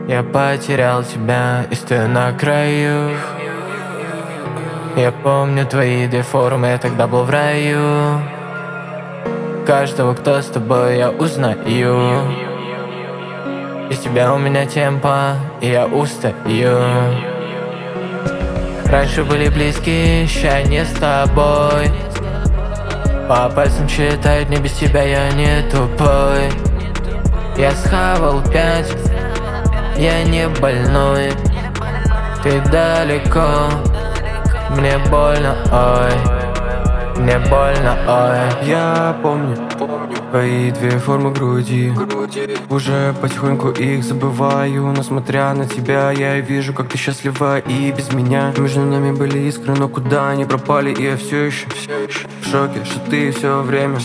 Я потерял тебя и стою на краю. Я помню твои две формы, я тогда был в раю. Каждого, кто с тобой, я узнаю. Без тебя у меня темпа, и я устаю. Раньше были близкие, ща не с тобой. По пальцам считают, не без тебя я не тупой. Я схавал 5, я не больной. Ты далеко, мне больно, ой, мне больно, ой. Я помню твои две формы груди. Уже потихоньку их забываю, но смотря на тебя, я вижу, как ты счастлива и без меня. Между нами были искры, но куда они пропали, и я все еще в шоке, что ты все время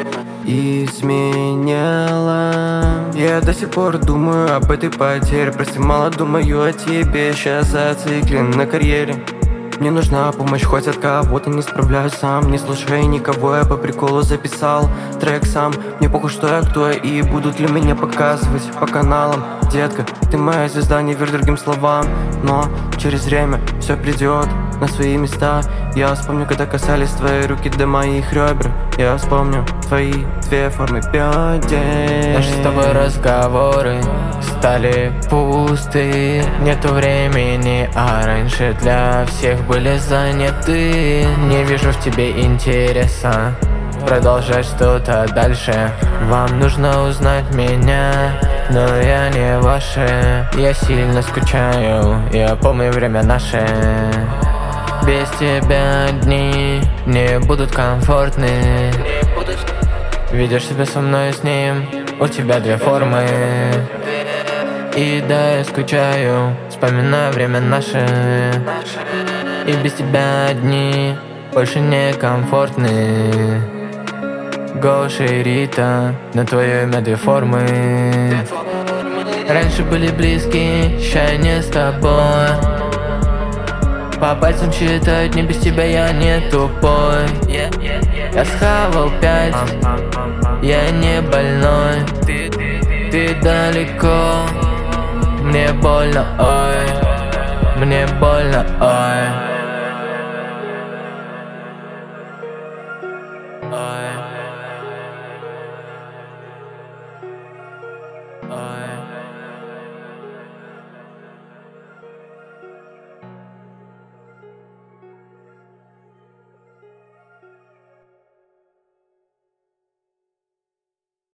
изменяла. Я до сих пор думаю об этой потере. Прости, мало думаю о тебе, сейчас зациклен на карьере. Мне нужна помощь хоть от кого-то, не справляюсь сам. Не слушай никого, я по приколу записал трек сам. Мне похуй, что я кто я и будут ли меня показывать по каналам. Детка, ты моя звезда, не верь другим словам. Но через время все придет на свои места. Я вспомню, когда касались твои руки до моих ребер. Я вспомню твои две формы бедер. Наши с тобой разговоры стали пусты. Нету времени, а раньше для всех были заняты. Не вижу в тебе интереса продолжать что-то дальше. Вам нужно узнать меня, но я не ваше. Я сильно скучаю, я помню время наше. Без тебя дни не будут комфортны. Видишь себя со мной с ним, у тебя две формы. И да, я скучаю, вспоминаю время наше. И без тебя дни больше не комфортны. Гоша и Рита, на твое имя две формы. Раньше были близкие, ща не с тобой. По пальцам считают, не без тебя я не тупой. Я схавал 5, я не больной. Ты далеко, мне больно, ой, мне больно, ой.